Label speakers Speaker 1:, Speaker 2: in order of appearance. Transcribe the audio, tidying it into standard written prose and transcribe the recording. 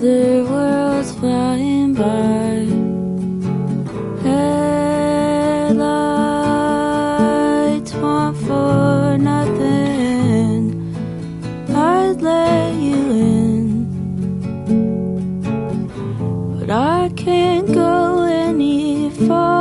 Speaker 1: other worlds flying by. Headlights want for nothing, I'd let you in, but I can't go any farther.